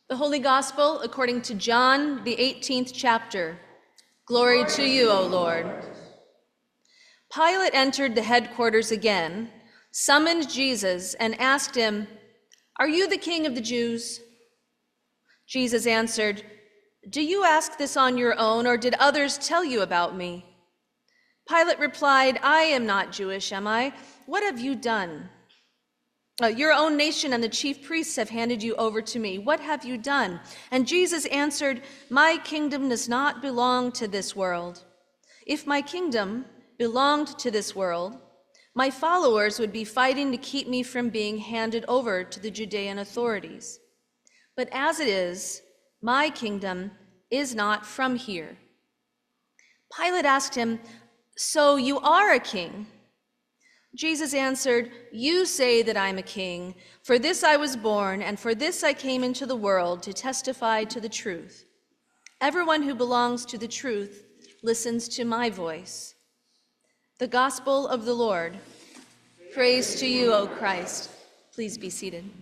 The Holy Gospel according to John, the 18th chapter. Glory to you, O Lord. Pilate entered the headquarters again, summoned Jesus, and asked him, "Are you the king of the Jews?" Jesus answered, "Do you ask this on your own, or did others tell you about me?" Pilate replied, "I am not Jewish, am I? What have you done? Your own nation and the chief priests have handed you over to me. What have you done?" And Jesus answered, "My kingdom does not belong to this world. If my kingdom belonged to this world, my followers would be fighting to keep me from being handed over to the Judean authorities. But as it is, my kingdom is not from here." Pilate asked him, "So you are a king?" Jesus answered, "You say that I am a king. For this I was born, and for this I came into the world, to testify to the truth. Everyone who belongs to the truth listens to my voice." The Gospel of the Lord. Praise to you, O Christ. Please be seated.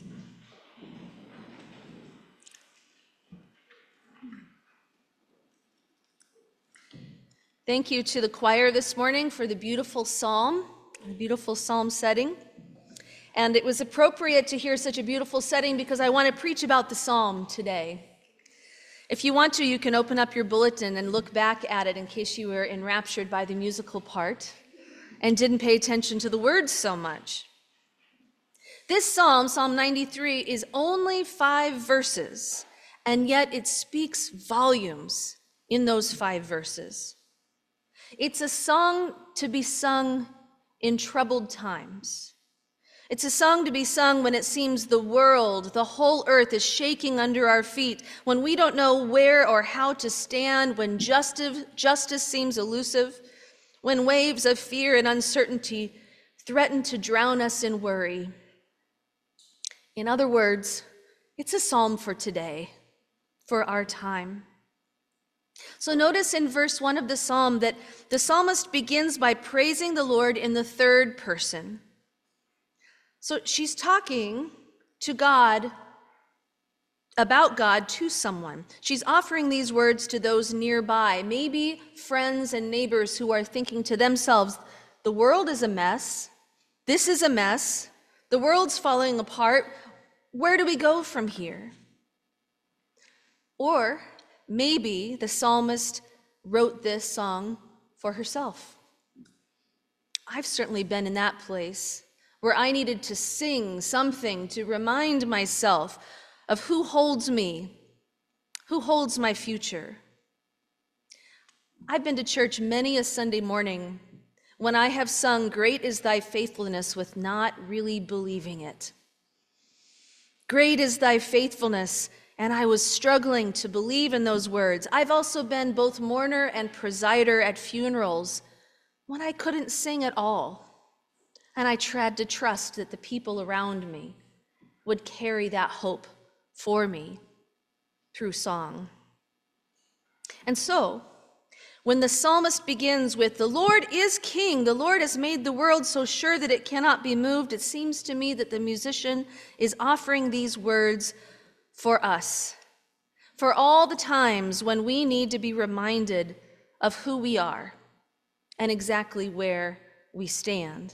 Thank you to the choir this morning for the beautiful psalm setting. And it was appropriate to hear such a beautiful setting because I want to preach about the psalm today. If you want to, you can open up your bulletin and look back at it in case you were enraptured by the musical part and didn't pay attention to the words so much. This psalm, Psalm 93, is only 5 verses, and yet it speaks volumes in those 5 verses. It's a song to be sung in troubled times. It's a song to be sung when it seems the world, the whole earth is shaking under our feet, when we don't know where or how to stand, when justice seems elusive, when waves of fear and uncertainty threaten to drown us in worry. In other words, it's a psalm for today, for our time. So notice in verse 1 of the psalm that the psalmist begins by praising the Lord in the third person. So she's talking to God, about God to someone. She's offering these words to those nearby, maybe friends and neighbors who are thinking to themselves, the world is a mess. This is a mess. The world's falling apart. Where do we go from here? Or maybe the psalmist wrote this song for herself. I've certainly been in that place where I needed to sing something to remind myself of who holds me, who holds my future. I've been to church many a Sunday morning when I have sung "Great is thy faithfulness" with not really believing it. Great is thy faithfulness, and I was struggling to believe in those words. I've also been both mourner and presider at funerals when I couldn't sing at all. And I tried to trust that the people around me would carry that hope for me through song. And so, when the psalmist begins with, "The Lord is king, the Lord has made the world so sure that it cannot be moved," it seems to me that the musician is offering these words for us, for all the times when we need to be reminded of who we are and exactly where we stand.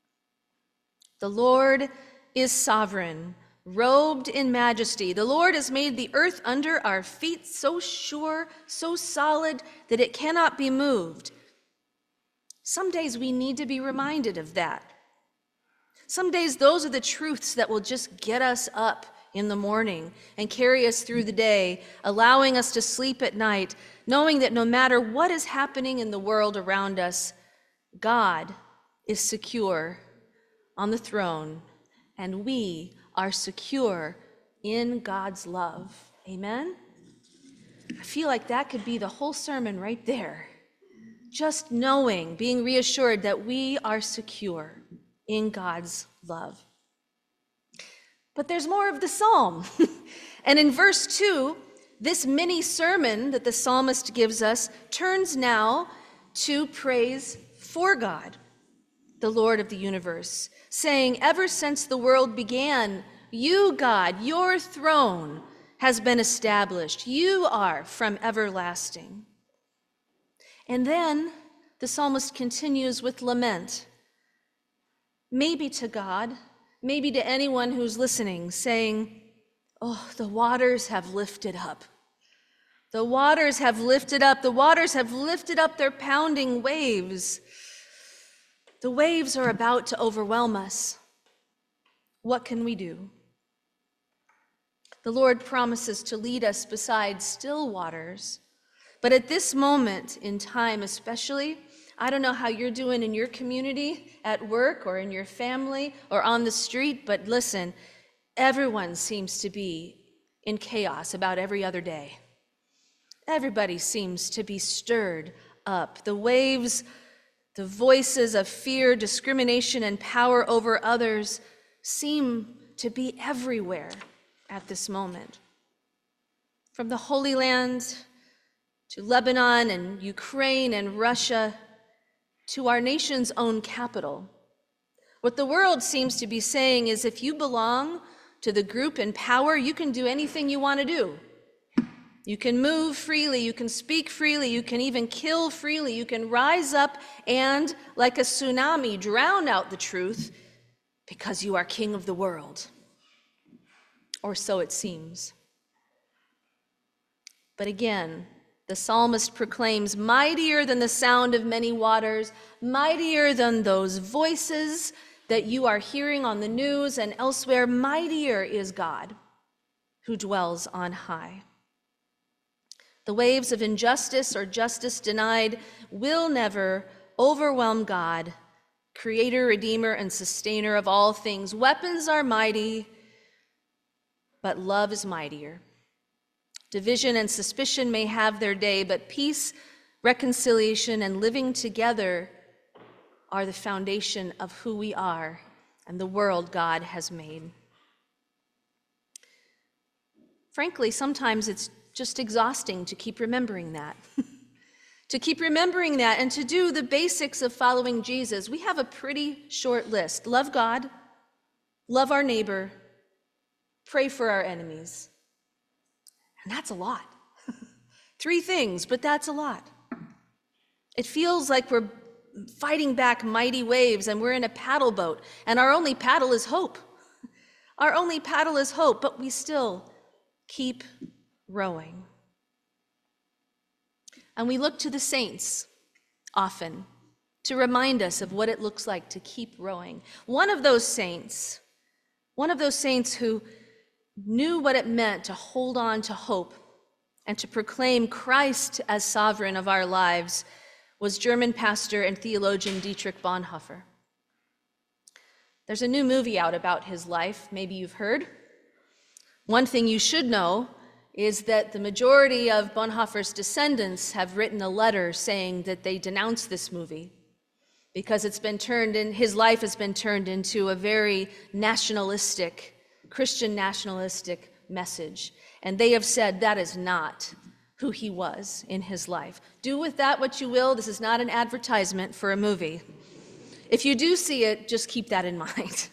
The Lord is sovereign, robed in majesty. The Lord has made the earth under our feet so sure, so solid that it cannot be moved. Some days we need to be reminded of that. Some days those are the truths that will just get us up in the morning and carry us through the day, allowing us to sleep at night, knowing that no matter what is happening in the world around us, God is secure on the throne, and we are secure in God's love. Amen? I feel like that could be the whole sermon right there. Just knowing, being reassured that we are secure in God's love. But there's more of the psalm. And in verse 2, this mini sermon that the psalmist gives us turns now to praise for God, the Lord of the universe, saying, "Ever since the world began, you, God, your throne has been established. You are from everlasting. And then the psalmist continues with lament, maybe to God, maybe to anyone who's listening, saying, oh, the waters have lifted up. The waters have lifted up. The waters have lifted up their pounding waves. The waves are about to overwhelm us. What can we do? The Lord promises to lead us beside still waters. But at this moment in time especially, I don't know how you're doing in your community, at work, or in your family, or on the street, but listen, everyone seems to be in chaos about every other day. Everybody seems to be stirred up. The waves, the voices of fear, discrimination, and power over others seem to be everywhere at this moment. From the Holy Land to Lebanon and Ukraine and Russia to our nation's own capital, what the world seems to be saying is if you belong to the group in power, you can do anything you want to do. You can move freely, you can speak freely, you can even kill freely, you can rise up and, like a tsunami, drown out the truth because you are king of the world. Or so it seems. But again, the psalmist proclaims, mightier than the sound of many waters, mightier than those voices that you are hearing on the news and elsewhere, mightier is God who dwells on high. The waves of injustice or justice denied will never overwhelm God, creator, redeemer, and sustainer of all things. Weapons are mighty, but love is mightier. Division and suspicion may have their day, but peace, reconciliation, and living together are the foundation of who we are and the world God has made. Frankly, sometimes it's just exhausting to keep remembering that. To keep remembering that and to do the basics of following Jesus. We have a pretty short list. Love God, love our neighbor, pray for our enemies. And that's a lot. 3 things, but that's a lot. It feels like we're fighting back mighty waves and we're in a paddle boat, and our only paddle is hope. Our only paddle is hope, but we still keep rowing. And we look to the saints often to remind us of what it looks like to keep rowing. One of those saints who knew what it meant to hold on to hope and to proclaim Christ as sovereign of our lives was German pastor and theologian Dietrich Bonhoeffer. There's a new movie out about his life, maybe you've heard. One thing you should know is that the majority of Bonhoeffer's descendants have written a letter saying that they denounce this movie because his life has been turned into a very nationalistic, Christian nationalistic message. And they have said that is not who he was in his life. Do with that what you will. This is not an advertisement for a movie. If you do see it, just keep that in mind.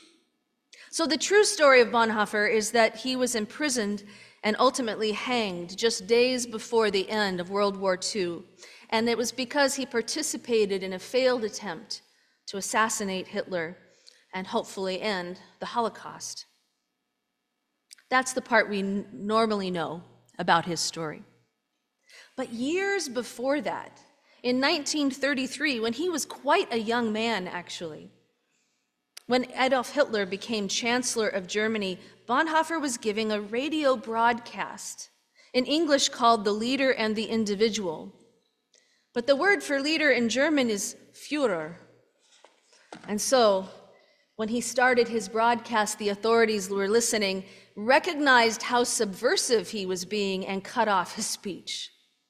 So the true story of Bonhoeffer is that he was imprisoned and ultimately hanged just days before the end of World War II. And it was because he participated in a failed attempt to assassinate Hitler and hopefully end the Holocaust. That's the part we normally know about his story. But years before that, in 1933, when he was quite a young man, actually, when Adolf Hitler became Chancellor of Germany, Bonhoeffer was giving a radio broadcast, in English called The Leader and the Individual. But the word for leader in German is Führer. And so, when he started his broadcast, the authorities who were listening recognized how subversive he was being and cut off his speech.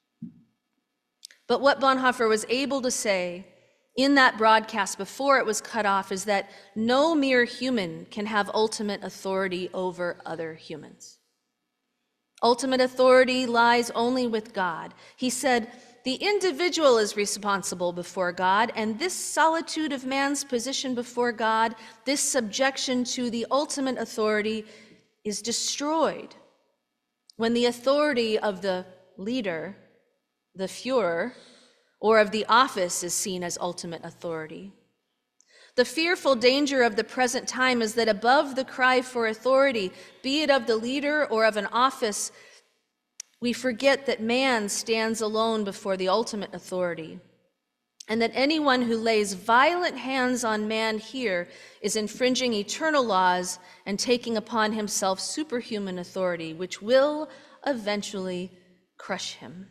But what Bonhoeffer was able to say in that broadcast before it was cut off is that no mere human can have ultimate authority over other humans. Ultimate authority lies only with God. He said, the individual is responsible before God, and this solitude of man's position before God, this subjection to the ultimate authority, is destroyed when the authority of the leader, the Führer, or of the office is seen as ultimate authority. The fearful danger of the present time is that above the cry for authority, be it of the leader or of an office, we forget that man stands alone before the ultimate authority, and that anyone who lays violent hands on man here is infringing eternal laws and taking upon himself superhuman authority, which will eventually crush him.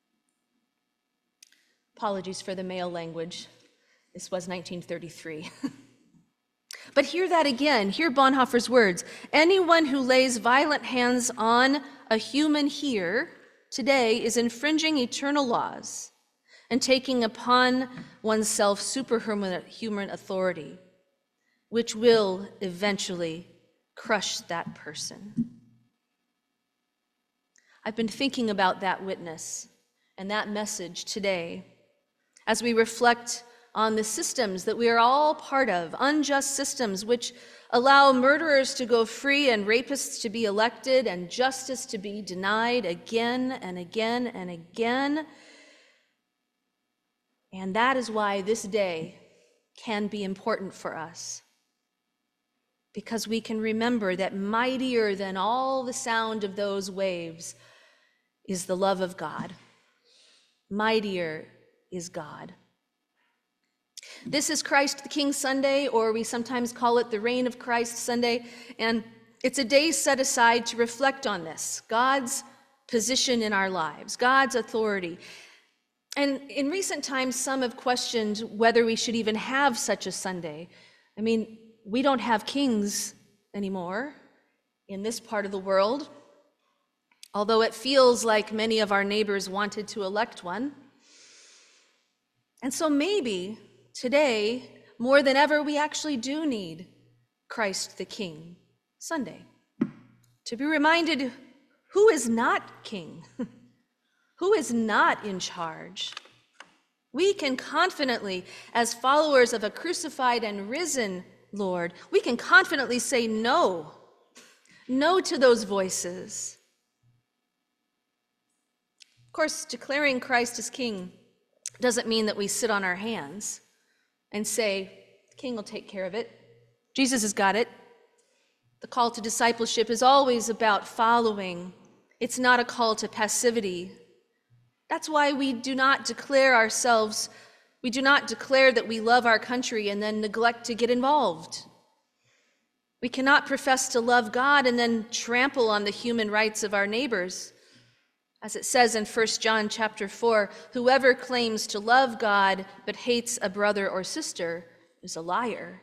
Apologies for the male language. This was 1933. But hear that again. Hear Bonhoeffer's words. Anyone who lays violent hands on a human here today is infringing eternal laws and taking upon oneself superhuman authority, which will eventually crush that person. I've been thinking about that witness and that message today as we reflect on the systems that we are all part of, unjust systems which allow murderers to go free and rapists to be elected and justice to be denied again and again and again. And that is why this day can be important for us, because we can remember that mightier than all the sound of those waves is the love of God. Mightier is God. This is Christ the King Sunday, or we sometimes call it the Reign of Christ Sunday, and it's a day set aside to reflect on this, God's position in our lives, God's authority. And in recent times, some have questioned whether we should even have such a Sunday. I mean, we don't have kings anymore in this part of the world, although it feels like many of our neighbors wanted to elect one. And so maybe today, more than ever, we actually do need Christ the King Sunday to be reminded who is not king, who is not in charge. We can confidently, as followers of a crucified and risen Lord, we can confidently say no to those voices. Of course, declaring Christ as King doesn't mean that we sit on our hands and say, the King will take care of it. Jesus has got it. The call to discipleship is always about following. It's not a call to passivity. That's why we do not declare that we love our country and then neglect to get involved. We cannot profess to love God and then trample on the human rights of our neighbors. As it says in 1 John chapter 4, whoever claims to love God but hates a brother or sister is a liar.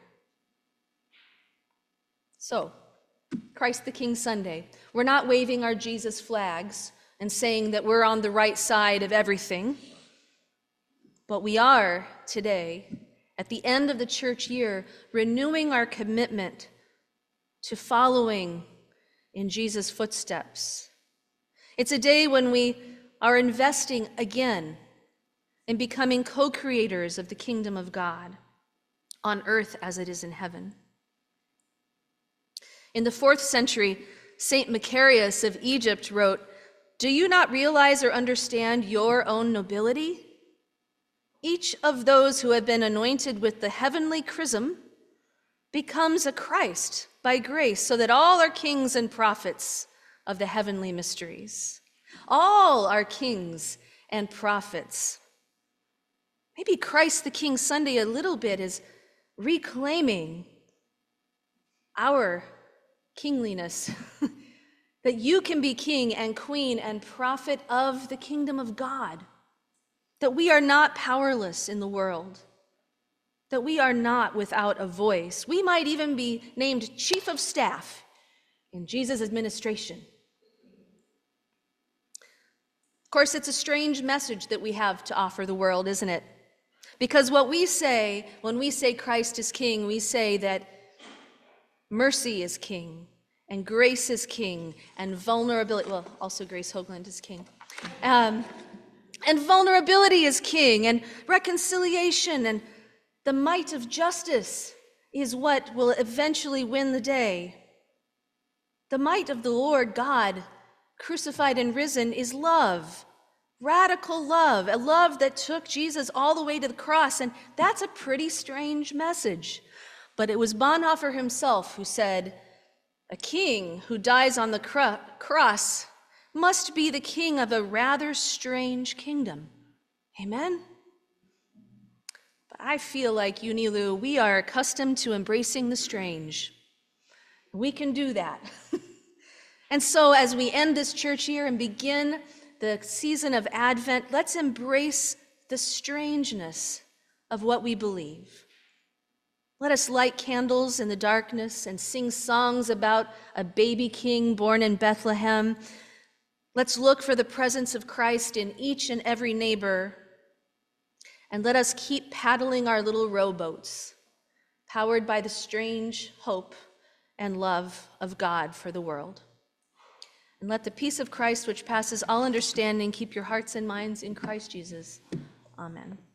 So, Christ the King Sunday, we're not waving our Jesus flags and saying that we're on the right side of everything, but we are today, at the end of the church year, renewing our commitment to following in Jesus' footsteps. It's a day when we are investing again in becoming co-creators of the kingdom of God on earth as it is in heaven. In the 4th century, Saint Macarius of Egypt wrote, "Do you not realize or understand your own nobility? Each of those who have been anointed with the heavenly chrism becomes a Christ by grace, so that all are kings and prophets of the heavenly mysteries." All are kings and prophets. Maybe Christ the King Sunday a little bit is reclaiming our kingliness, that you can be king and queen and prophet of the kingdom of God, that we are not powerless in the world, that we are not without a voice. We might even be named chief of staff in Jesus' administration. Of course, it's a strange message that we have to offer the world, isn't it? Because what we say when we say Christ is King, we say that mercy is King, and grace is King, and vulnerability, well, also Grace Hoagland is King, and vulnerability is King, and reconciliation and the might of justice is what will eventually win the day. The might of the Lord God crucified and risen, is love. Radical love, a love that took Jesus all the way to the cross. And that's a pretty strange message. But it was Bonhoeffer himself who said, a king who dies on the cross must be the king of a rather strange kingdom. Amen? But I feel like Unilu, we are accustomed to embracing the strange. We can do that. And so as we end this church year and begin the season of Advent, let's embrace the strangeness of what we believe. Let us light candles in the darkness and sing songs about a baby king born in Bethlehem. Let's look for the presence of Christ in each and every neighbor. And let us keep paddling our little rowboats, powered by the strange hope and love of God for the world. And let the peace of Christ, which passes all understanding, keep your hearts and minds in Christ Jesus. Amen.